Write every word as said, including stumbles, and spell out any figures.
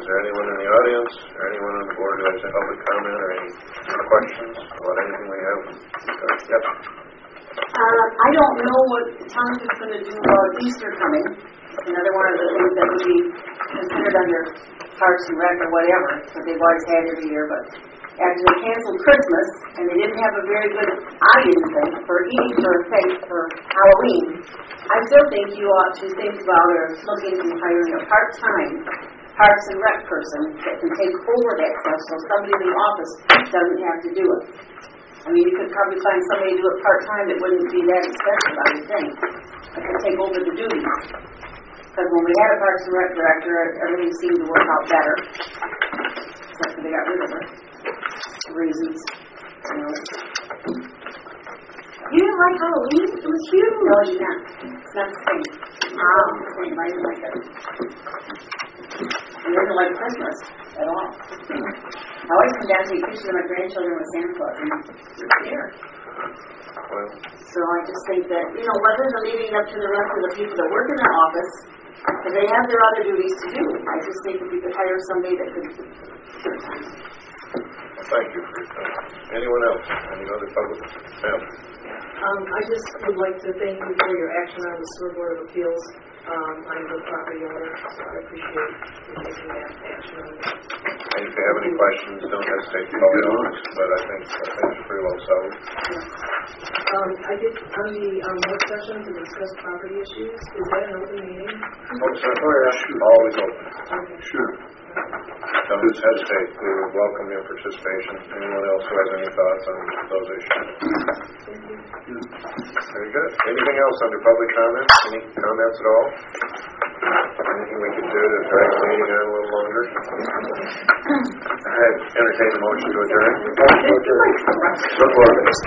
there anyone in the audience or anyone on the board who has a public comment or any questions about anything we have? Yep. Uh, I don't know what the township is going to do about Easter coming. Another one of the things that would be considered under Parks and Rec or whatever, that they've always had every year. But after they canceled Christmas and they didn't have a very good audience thing for eating for for Halloween, I still think you ought to think about or look into hiring a part-time Parks and Rec person that can take over that stuff so somebody in the office doesn't have to do it. I mean, you could probably find somebody to do it part-time that wouldn't be that expensive, I would think, that could take over the duties. Because when we had a Parks and Rec director, everything seemed to work out better. Except for they got rid of her. Reasons. You know. You didn't like Halloween? It was huge. No, you not. It's not the same. Um, the same. I didn't like it. I didn't like Christmas at all. I always come down to take pictures of my grandchildren with Santa Claus, and it's here. Well, so I just think that, you know, rather than leaving it up to the rest of the people that work in the office, because they have their other duties to do, I just think if we could hire somebody that could. Thank you for your time. Anyone else? Any other public comment? Um, I just would like to thank you for your action on the Sewer Board of Appeals. Um, I'm the property owner, so I appreciate you taking that action on that. And if you have any questions, don't hesitate to call the office, but I think, I think it's pretty well solved. Um, I did, on the um, work session to discuss property issues, is that an open meeting? Oh, yeah. Always open. Okay. Sure. Don't hesitate. We would welcome your participation. Anyone else who has any thoughts on those issues? Thank you. Very good. Anything else under public comment? Any comments at all? Anything we can do to drag the meeting on a little longer? I entertain a motion to adjourn. Support.